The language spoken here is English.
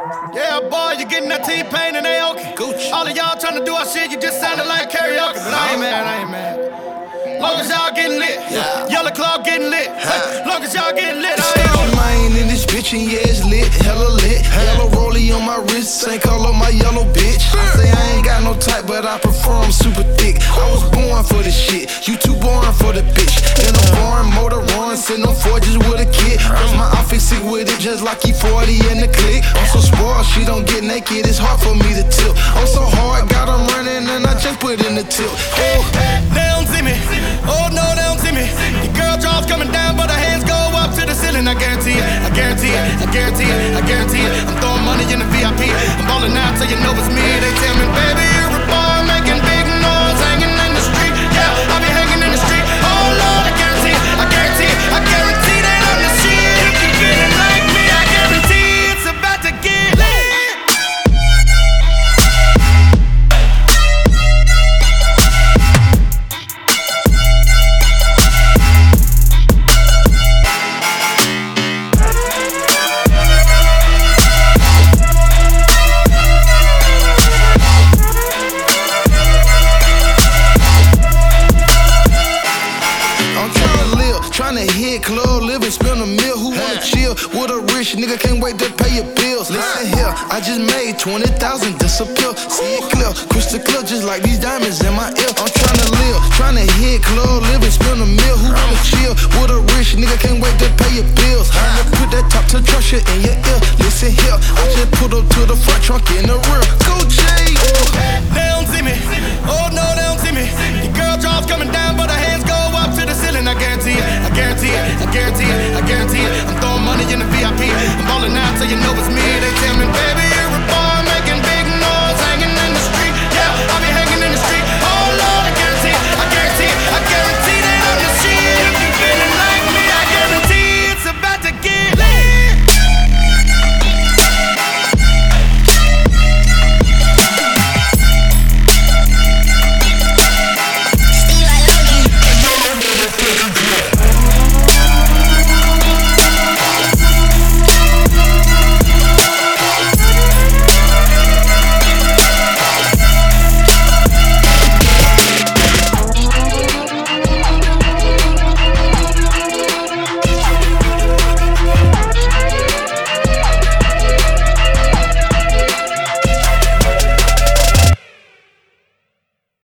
Yeah, boy, you getting that T-Pain and Aoki. Gucci. All of y'all trying to do our shit, you just sounded like karaoke. But I ain't mad. Long as y'all getting lit, Yellow Claw getting lit. Long as y'all getting lit, I am mine in this bitch and yeah, it's lit, hella lit. Yellow rollie on my wrist, same color my yellow bitch. I say I ain't got no type, but I prefer 'em super thick. I was born for this shit, you too boring for the bitch. In a foreign motor run, sitting on forges with a kid. Cause my outfit sick with it, just like E40 in the click. I'm so spoiled, she don't get naked, it's hard for me to tilt. I'm so hard, got 'em running and I just put in the tilt. Hey, they don't see me, oh no, they don't see me. The girl drawers coming down, but her hands go up to the ceiling. I guarantee it, I guarantee it, I guarantee it, I guarantee it. I'm throwing money in the VIP, I'm balling out till you know it's me. They tell me, baby, you're a boy making big noise, hanging in the street. Yeah, I'll be hanging in the street. Oh Lord, I guarantee it, I guarantee it, I guarantee that I'm the shit. If you get it like me, I guarantee it's about to get lit. Tryna hit club, live and spend a meal. Who wanna chill with a rich nigga? Can't wait to pay your bills. Listen here, I just made 20,000 disappear. See it clear, crystal clear, just like these diamonds in my ear. I'm tryna live, tryna hit club, live and spend a meal. Who wanna chill with a rich nigga? Can't wait to pay your bills. I'ma put that top to truck shit in your ear. Listen here, I just put up to the front trunk in the rear. Go Jay. They don't see me, oh no, they don't see me. The girl drawers coming down, but her hands go up to the ceiling. I guarantee it, I guarantee it, I guarantee it, I guarantee it. I'm throwing money in the VIP, I'm balling out till you know it's me. They tell me,